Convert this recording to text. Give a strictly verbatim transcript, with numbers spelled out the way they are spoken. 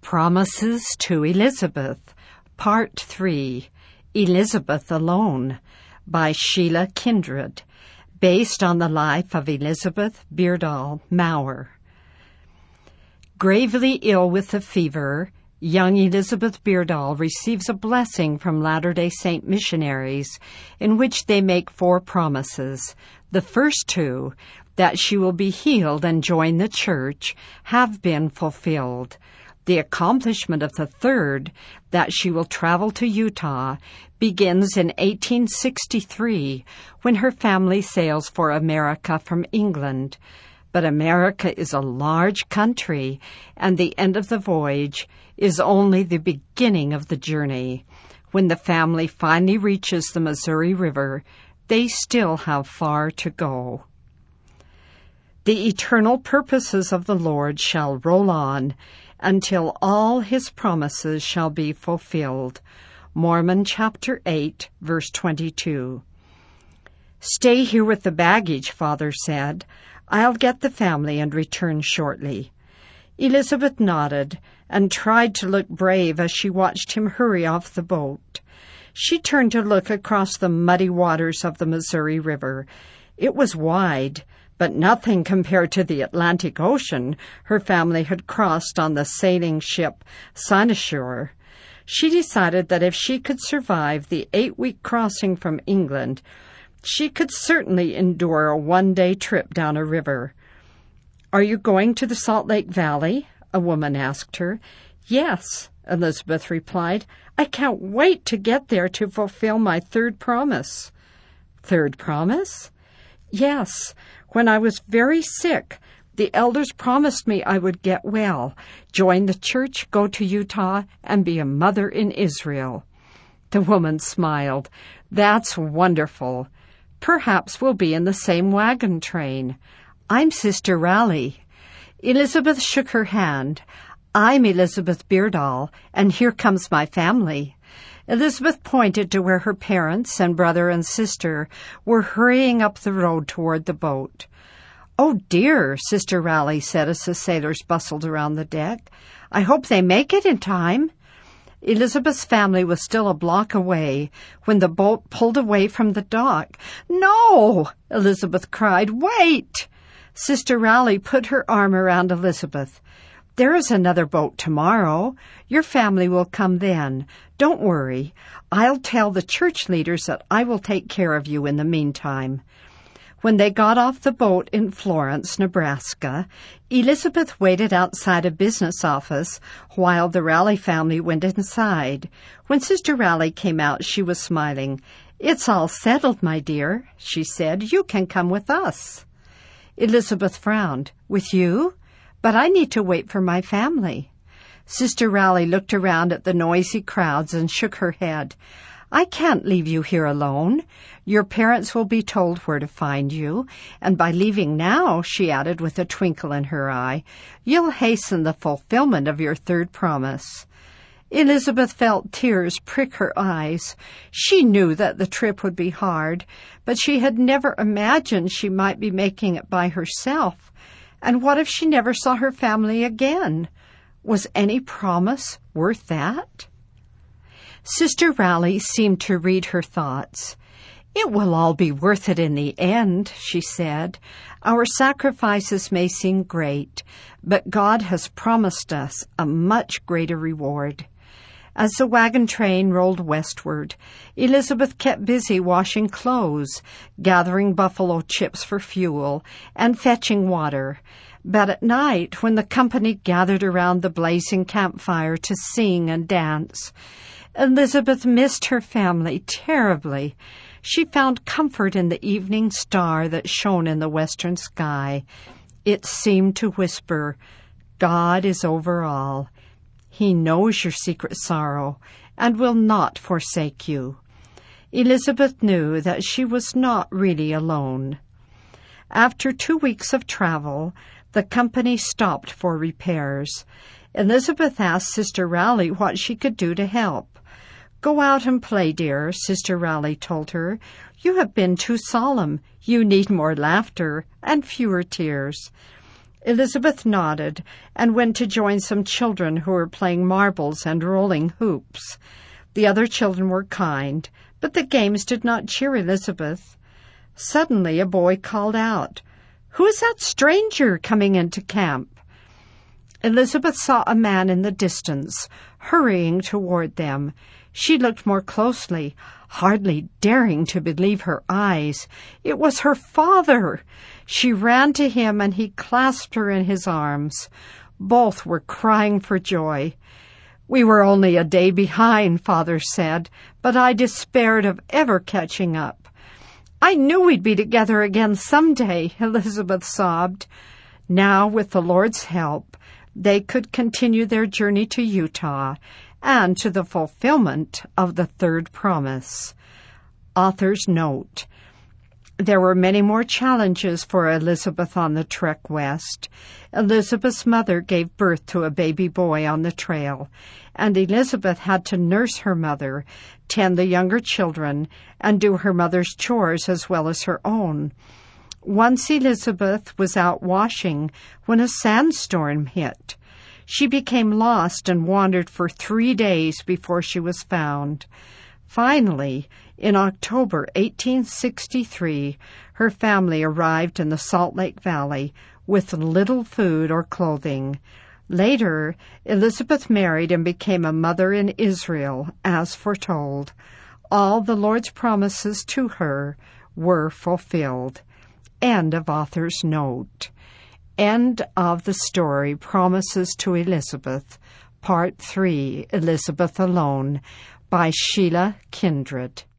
Promises to Elizabeth, Part three, Elizabeth Alone, by Sheila Kindred, based on the life of Elizabeth Beardall Maurer. Gravely ill with the fever, young Elizabeth Beardall receives a blessing from Latter-day Saint missionaries in which they make four promises. The first two, that she will be healed and join the church, have been fulfilled. The accomplishment of the third, that she will travel to Utah, begins in eighteen sixty-three, when her family sails for America from England. But America is a large country, and the end of the voyage is only the beginning of the journey. When the family finally reaches the Missouri River, they still have far to go. The eternal purposes of the Lord shall roll on, until all his promises shall be fulfilled. Mormon chapter eight, verse twenty-two. Stay here with the baggage, Father said. I'll get the family and return shortly. Elizabeth nodded and tried to look brave as she watched him hurry off the boat. She turned to look across the muddy waters of the Missouri River. It was wide, but nothing compared to the Atlantic Ocean her family had crossed on the sailing ship Cynosure. She decided that if she could survive the eight-week crossing from England, she could certainly endure a one-day trip down a river. "Are you going to the Salt Lake Valley?" a woman asked her. "Yes," Elizabeth replied. "I can't wait to get there to fulfill my third promise." "Third promise?" "Yes. When I was very sick, the elders promised me I would get well, join the church, go to Utah, and be a mother in Israel." The woman smiled. "That's wonderful. Perhaps we'll be in the same wagon train. I'm Sister Raleigh." Elizabeth shook her hand. "I'm Elizabeth Beardall, and here comes my family." Elizabeth pointed to where her parents and brother and sister were hurrying up the road toward the boat. "Oh, dear," Sister Raleigh said as the sailors bustled around the deck. "I hope they make it in time." Elizabeth's family was still a block away when the boat pulled away from the dock. "No!" Elizabeth cried. "Wait!" Sister Raleigh put her arm around Elizabeth. "There is another boat tomorrow. Your family will come then. Don't worry. I'll tell the church leaders that I will take care of you in the meantime." When they got off the boat in Florence, Nebraska, Elizabeth waited outside a business office while the Raleigh family went inside. When Sister Raleigh came out, she was smiling. "It's all settled, my dear," she said. "You can come with us." Elizabeth frowned. "With you? But I need to wait for my family." Sister Raleigh looked around at the noisy crowds and shook her head. "I can't leave you here alone. Your parents will be told where to find you, and by leaving now," she added with a twinkle in her eye, "you'll hasten the fulfillment of your third promise." Elizabeth felt tears prick her eyes. She knew that the trip would be hard, but she had never imagined she might be making it by herself. And what if she never saw her family again? Was any promise worth that? Sister Raleigh seemed to read her thoughts. "It will all be worth it in the end," she said. "Our sacrifices may seem great, but God has promised us a much greater reward." As the wagon train rolled westward, Elizabeth kept busy washing clothes, gathering buffalo chips for fuel, and fetching water. But at night, when the company gathered around the blazing campfire to sing and dance, Elizabeth missed her family terribly. She found comfort in the evening star that shone in the western sky. It seemed to whisper, "God is over all. He knows your secret sorrow and will not forsake you." Elizabeth knew that she was not really alone. After two weeks of travel, the company stopped for repairs. Elizabeth asked Sister Raleigh what she could do to help. "Go out and play, dear," Sister Raleigh told her. "You have been too solemn. You need more laughter and fewer tears." Elizabeth nodded and went to join some children who were playing marbles and rolling hoops. The other children were kind, but the games did not cheer Elizabeth. Suddenly a boy called out, "Who is that stranger coming into camp?" Elizabeth saw a man in the distance, hurrying toward them. She looked more closely, hardly daring to believe her eyes. It was her father. She ran to him, and he clasped her in his arms. Both were crying for joy. "We were only a day behind," Father said, "but I despaired of ever catching up." "I knew we'd be together again someday," Elizabeth sobbed. Now, with the Lord's help, they could continue their journey to Utah and to the fulfillment of the third promise. Author's note: there were many more challenges for Elizabeth on the trek west. Elizabeth's mother gave birth to a baby boy on the trail, and Elizabeth had to nurse her mother, tend the younger children, and do her mother's chores as well as her own. Once Elizabeth was out washing when a sandstorm hit. She became lost and wandered for three days before she was found. Finally, in October eighteen sixty-three, her family arrived in the Salt Lake Valley with little food or clothing. Later, Elizabeth married and became a mother in Israel, as foretold. All the Lord's promises to her were fulfilled. End of author's note. End of the story, Promises to Elizabeth, Part three, Elizabeth Alone, by Sheila Kindred.